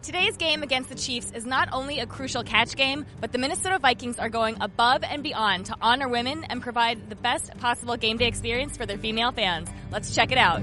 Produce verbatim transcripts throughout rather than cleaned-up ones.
Today's game against the Chiefs is not only a crucial catch game, but the Minnesota Vikings are going above and beyond to honor women and provide the best possible game day experience for their female fans. Let's check it out.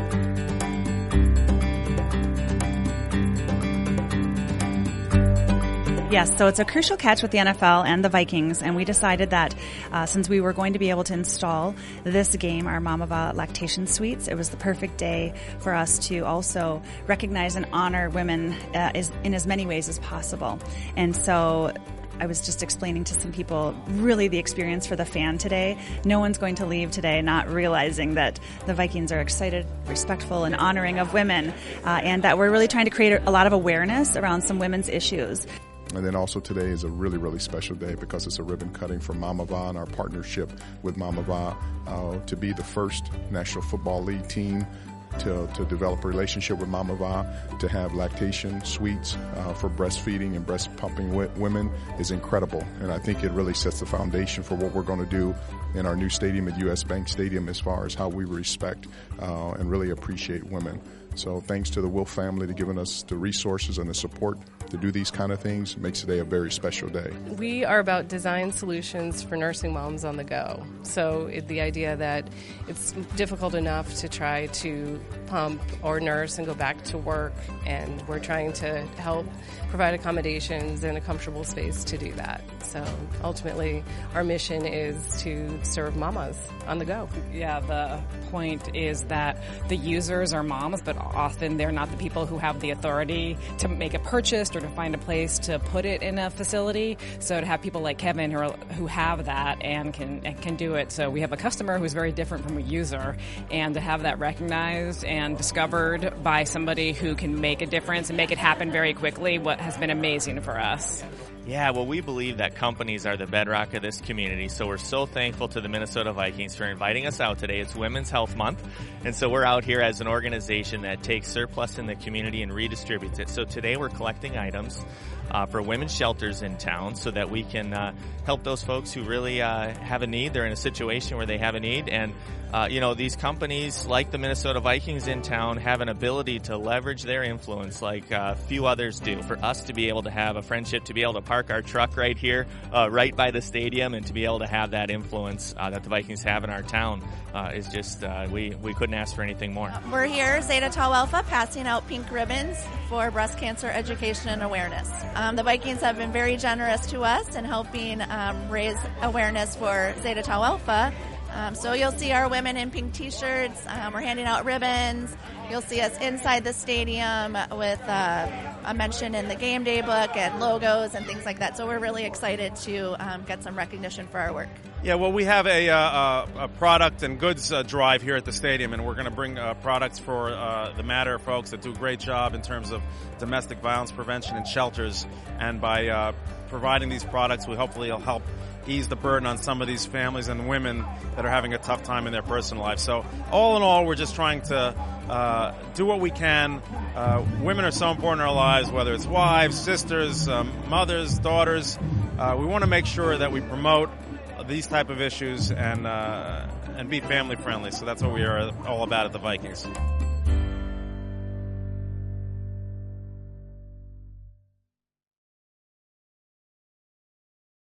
Yes, so it's a crucial catch with the N F L and the Vikings, and we decided that uh, since we were going to be able to install this game, our Mamava lactation suites, it was the perfect day for us to also recognize and honor women uh, is, in as many ways as possible. And so I was just explaining to some people really the experience for the fan today. No one's going to leave today not realizing that the Vikings are excited, respectful, and honoring of women, uh, and that we're really trying to create a lot of awareness around some women's issues. And then also today is a really, really special day because it's a ribbon cutting for Mamava and our partnership with Mamava uh, to be the first National Football League team to, to develop a relationship with Mamava, to have lactation suites uh, for breastfeeding and breast pumping w- women is incredible. And I think it really sets the foundation for what we're going to do in our new stadium at U S Bank Stadium as far as how we respect uh, and really appreciate women. So thanks to the Wolf family to giving us the resources and the support to do these kind of things makes today a very special day. We are about design solutions for nursing moms on the go. So it, the idea that it's difficult enough to try to pump or nurse and go back to work, and we're trying to help provide accommodations and a comfortable space to do that. So ultimately, our mission is to serve mamas on the go. Yeah, the point is that the users are moms, but often they're not the people who have the authority to make a purchase or to find a place to put it in a facility. So to have people like Kevin who, are, who have that and can and can do it. So we have a customer who's very different from a user, and to have that recognized and discovered by somebody who can make a difference and make it happen very quickly, what has been amazing for us. Yeah, well, we believe that companies are the bedrock of this community, so we're so thankful to the Minnesota Vikings for inviting us out today. It's Women's Health Month, and so we're out here as an organization that takes surplus in the community and redistributes it. So today we're collecting items uh, for women's shelters in town so that we can uh, help those folks who really uh, have a need. They're in a situation where they have a need, and Uh, you know, these companies, like the Minnesota Vikings in town, have an ability to leverage their influence like uh, few others do. For us to be able to have a friendship, to be able to park our truck right here, uh, right by the stadium, and to be able to have that influence uh, that the Vikings have in our town uh, is just, uh, we, we couldn't ask for anything more. We're here, Zeta Tau Alpha, passing out pink ribbons for breast cancer education and awareness. Um, the Vikings have been very generous to us in helping um, raise awareness for Zeta Tau Alpha. Um, so you'll see our women in pink t-shirts. Um, we're handing out ribbons. You'll see us inside the stadium with uh, a mention in the game day book and logos and things like that. So we're really excited to um, get some recognition for our work. Yeah, well, we have a, uh, a product and goods uh, drive here at the stadium, and we're going to bring uh, products for uh, the Matter folks that do a great job in terms of domestic violence prevention in shelters. And by uh, providing these products, we hopefully will help ease the burden on some of these families and women that are having a tough time in their personal life. So all in all, we're just trying to uh, do what we can. Uh, women are so important in our lives, whether it's wives, sisters, um, mothers, daughters. Uh, we want to make sure that we promote these type of issues and uh, and be family friendly. So that's what we are all about at the Vikings.